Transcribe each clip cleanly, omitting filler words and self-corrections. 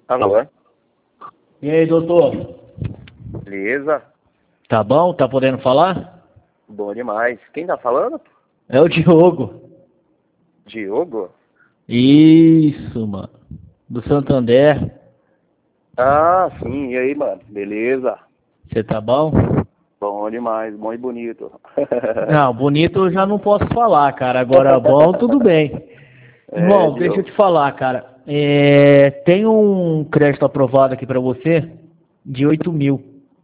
Alô? E aí, doutor? Beleza? Tá bom? Tá podendo falar? Bom demais. Quem tá falando? É o Diogo. Diogo? Isso, mano. Do Santander. Ah, sim. E aí, mano? Beleza? Você tá bom? Bom demais. Bom e bonito. Não, bonito eu já não posso falar, cara. Agora bom, tudo bem. É, Irmão, deixa eu Diogo. te falar, cara. Tem um crédito aprovado aqui pra você de 8.000.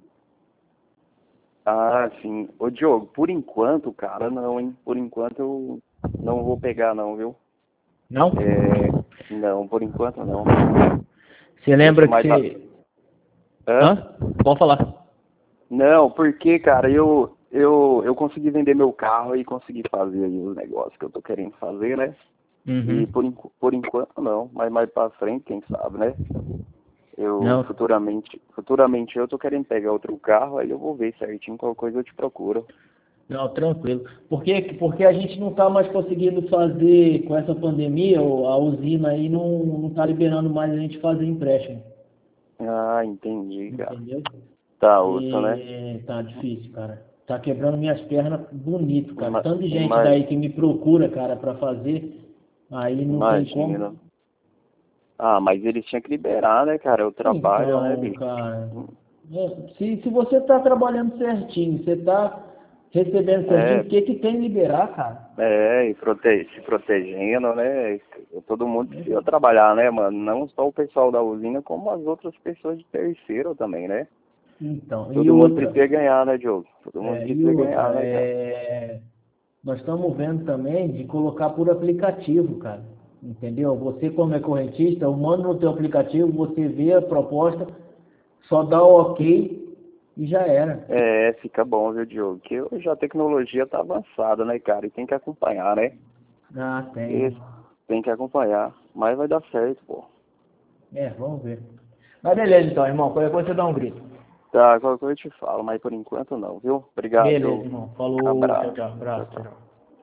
Ah, sim. Ô, Diogo, por enquanto, cara, não, hein? Por enquanto eu não vou pegar, não, viu? Não? Não, por enquanto não. Você lembra que Mas tá... você... Hã? Hã? Pode falar. Não, porque, cara, eu consegui vender meu carro e consegui fazer aí os negócios que eu tô querendo fazer, né? E Uhum. por enquanto não, mas mais pra frente, quem sabe, né? Eu Não. futuramente eu tô querendo pegar outro carro, aí eu vou ver certinho qual coisa eu te procuro. Não, tranquilo. Porque a gente não está mais conseguindo fazer, com essa pandemia, a usina aí não está liberando mais a gente fazer empréstimo. Ah, entendi, cara. Entendeu? Tá osso, né? E tá difícil, cara. Tá quebrando minhas pernas bonito, cara. Ima- Tanto de gente ima- daí que me procura, cara, para fazer, aí não tem Imagina. como. Ah, mas eles tinham que liberar, né, cara? Eu trabalho, né, Então, bicho? cara, se você tá trabalhando certinho, você tá recebendo certinho, É, o que que tem liberar, cara? se protegendo, né? Todo mundo precisa trabalhar, né, mano? Não só o pessoal da usina, como as outras pessoas de terceiro também, né? Então, e Todo mundo outra, precisa ganhar, né, Diogo? Todo mundo e precisa outra, ganhar, né, cara? nós estamos vendo também de colocar por aplicativo, cara. Entendeu? Você, como é correntista, eu mando no teu aplicativo, você vê a proposta, só dá o ok e já era. É, fica bom, viu, Diogo? Que hoje a tecnologia tá avançada, né, cara? E tem que acompanhar, né? Ah, tem. Isso, tem que acompanhar. Mas vai dar certo, pô. Vamos ver. Mas beleza então, irmão. Qualquer coisa você dá um grito. Tá, qualquer coisa eu te falo, mas por enquanto não, viu? Obrigado, Beleza, Diogo. irmão. Falou, tchau, Abraço. tchau. Tchau, Abraço, tchau. tchau.